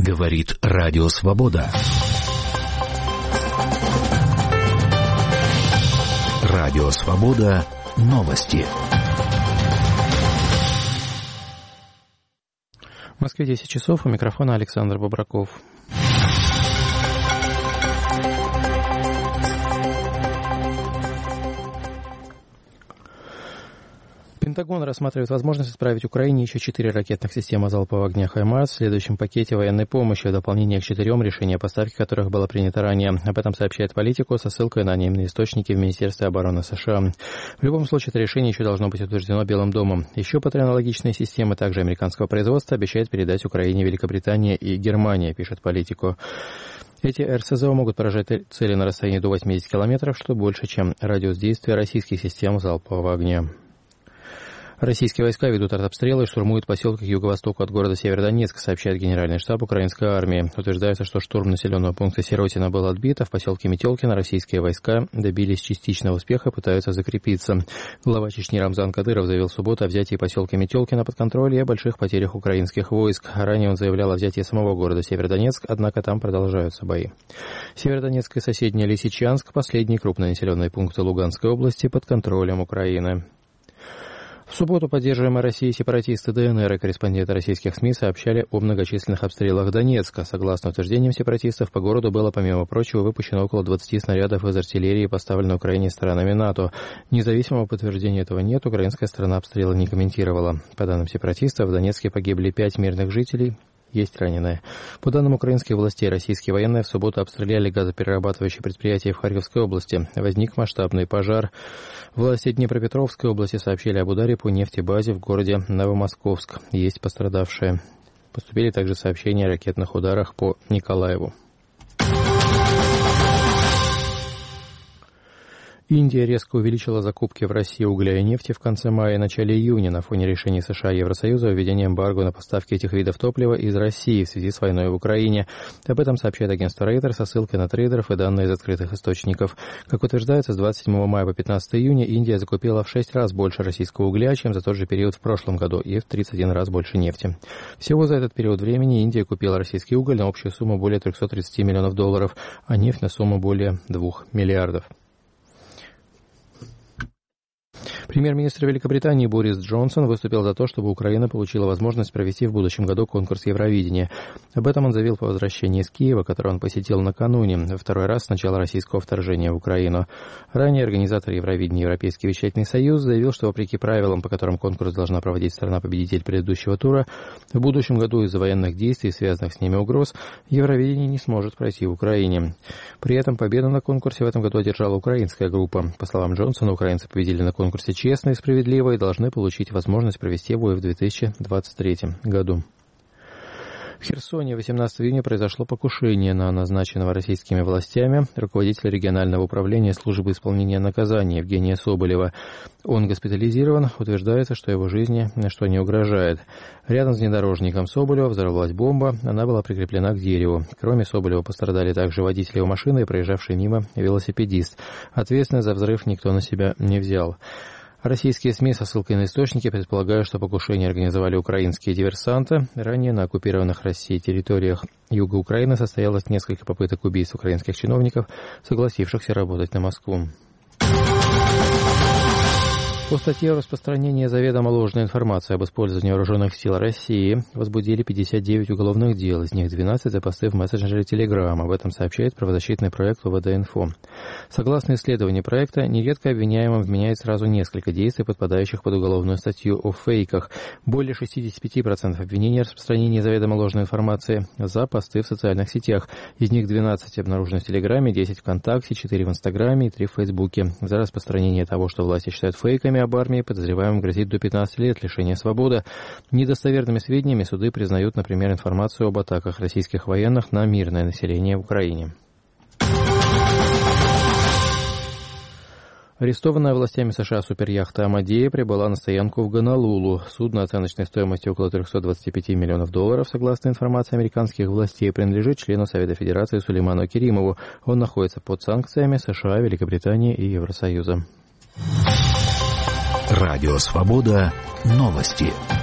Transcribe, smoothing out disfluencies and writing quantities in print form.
Говорит Радио Свобода. Радио Свобода. Новости. В Москве 10 часов. У микрофона Александр Бобраков. Пентагон рассматривает возможность отправить Украине еще 4 ракетных системы залпового огня «Хаймарс» в следующем пакете военной помощи в дополнение к 4, решение поставки которых было принято ранее. Об этом сообщает Политико со ссылкой на анонимные источники в Министерстве обороны США. В любом случае, это решение еще должно быть утверждено Белым домом. Еще по 3 аналогичные системы, также американского производства, обещает передать Украине Великобритания и Германия, пишет Политико. Эти РСЗО могут поражать цели на расстоянии до 80 километров, что больше, чем радиус действия российских систем залпового огня. Российские войска ведут артобстрелы и штурмуют поселки к юго-востоку от города Северодонецк, сообщает Генеральный штаб украинской армии. Утверждается, что штурм населенного пункта Сиротино был отбит, а в поселке Метелкино российские войска добились частичного успеха, пытаются закрепиться. Глава Чечни Рамзан Кадыров заявил в субботу о взятии поселка Метелкино под контроль и о больших потерях украинских войск. Ранее он заявлял о взятии самого города Северодонецк, однако там продолжаются бои. Северодонецк и соседний Лисичанск – последние крупные населенные пункты Луганской области под контролем Украины. В субботу поддерживаемые Россией сепаратисты ДНР и корреспонденты российских СМИ сообщали о многочисленных обстрелах Донецка. Согласно утверждениям сепаратистов, по городу было, помимо прочего, выпущено около 20 снарядов из артиллерии, поставленной Украине странами НАТО. Независимого подтверждения этого нет, украинская сторона обстрелы не комментировала. По данным сепаратистов, в Донецке погибли 5 мирных жителей. Есть раненые. По данным украинских властей, российские военные в субботу обстреляли газоперерабатывающее предприятие в Харьковской области. Возник масштабный пожар. Власти Днепропетровской области сообщили об ударе по нефтебазе в городе Новомосковск. Есть пострадавшие. Поступили также сообщения о ракетных ударах по Николаеву. Индия резко увеличила закупки в России угля и нефти в конце мая и начале июня на фоне решений США и Евросоюза о введении эмбарго на поставки этих видов топлива из России в связи с войной в Украине. Об этом сообщает агентство Reuters со ссылкой на трейдеров и данные из открытых источников. Как утверждается, с 27 мая по 15 июня Индия закупила в 6 раз больше российского угля, чем за тот же период в прошлом году, и в 31 раз больше нефти. Всего за этот период времени Индия купила российский уголь на общую сумму более 330 миллионов долларов, а нефть на сумму более 2 миллиардов. Премьер-министр Великобритании Борис Джонсон выступил за то, чтобы Украина получила возможность провести в будущем году конкурс Евровидения. Об этом он заявил по возвращении из Киева, который он посетил накануне, во второй раз с начала российского вторжения в Украину. Ранее организатор Евровидения Европейский вещательный союз заявил, что вопреки правилам, по которым конкурс должна проводить страна-победитель предыдущего тура, в будущем году из-за военных действий, связанных с ними угроз, Евровидение не сможет пройти в Украине. При этом победу на конкурсе в этом году одержала украинская группа. По словам Джонсона, украинцы победили на конкурсе честно и справедливо и должны получить возможность провести его и в 2023 году. В Херсоне 18 июня произошло покушение на назначенного российскими властями руководителя регионального управления службы исполнения наказания Евгения Соболева. Он госпитализирован, утверждается, что его жизни ничто не угрожает. Рядом с внедорожником Соболева взорвалась бомба, она была прикреплена к дереву. Кроме Соболева пострадали также водитель его машины и проезжавший мимо велосипедист. Ответственность за взрыв никто на себя не взял. Российские СМИ со ссылкой на источники предполагают, что покушение организовали украинские диверсанты. Ранее на оккупированных Россией территориях юга Украины состоялось несколько попыток убийств украинских чиновников, согласившихся работать на Москву. По статье о распространении заведомо ложной информации об использовании вооруженных сил России возбудили 59 уголовных дел, из них 12 за посты в мессенджере Telegram. Об этом сообщает правозащитный проект УВД-Инфо. Согласно исследованию проекта, нередко обвиняемым вменяет сразу несколько действий, подпадающих под уголовную статью о фейках. Более 65% обвинений о распространении заведомо ложной информации за посты в социальных сетях. Из них 12 обнаружено в Телеграме, 10 ВКонтакте, 4 в Инстаграме и 3 в Фейсбуке. За распространение того, что власти считают фейками об армии, подозреваемым грозит до 15 лет лишения свободы. Недостоверными сведениями суды признают, например, информацию об атаках российских военных на мирное население в Украине. Арестованная властями США суперяхта «Амадея» прибыла на стоянку в Гонолулу. Судно оценочной стоимостью около 325 миллионов долларов, согласно информации американских властей, принадлежит члену Совета Федерации Сулейману Керимову. Он находится под санкциями США, Великобритании и Евросоюза. Радио Свобода. Новости.